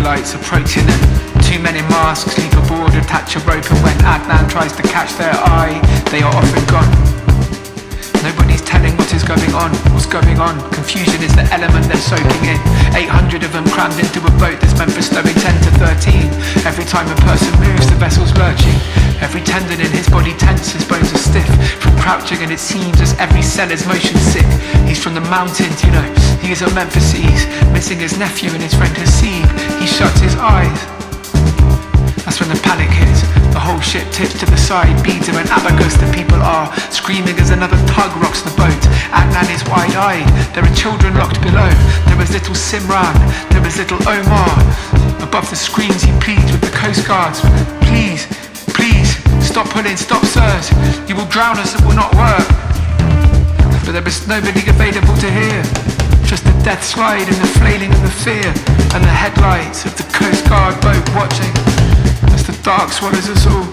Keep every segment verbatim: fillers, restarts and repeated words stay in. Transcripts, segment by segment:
lights approaching them. Too many masks leap aboard, attach a rope, and when Adnan tries to catch their eye, they are often gone. Nobody's telling what is going on, what's going on. Confusion is the element they're soaking in. eight hundred of them crammed into a boat that's meant for stowing ten to thirteen. Every time a person moves, the vessel's lurching. Every tendon in his body tense, his bones are stiff from crouching, and it seems as every cell is motion sick. He's from the mountains, you know, he is a Memphisese, missing his nephew and his friend Hasib. He shuts his eyes. That's when the panic hits. The whole ship tips to the side. Beads of an abacus the people are screaming as another tug rocks the boat. Adnan is wide-eyed. There are children locked below. There is little Simran. There is little Omar. Above the screens he pleads with the coast guards. Please, please, stop pulling, stop sirs. You will drown us, it will not work. But there is nobody available to hear. Just the death slide and the flailing and the fear, and the headlights of the coast guard boat watching as the dark swallows us all.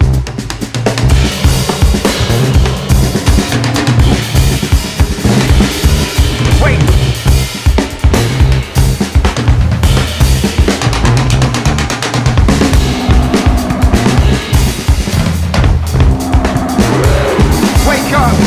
Wait! Wake up!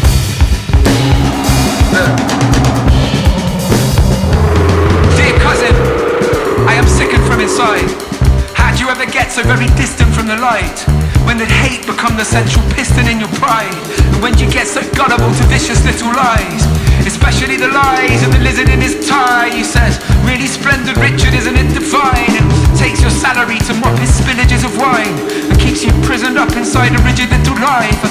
Dear cousin, I am sickened from inside. How'd you ever get so very distant from the light? When did hate become the central piston in your pride? And when did you get so gullible to vicious little lies? Especially the lies of the lizard in his tie. He says, really splendid Richard, isn't it divine? And takes your salary to mop his spillages of wine, and keeps you prisoned up inside a rigid little life. I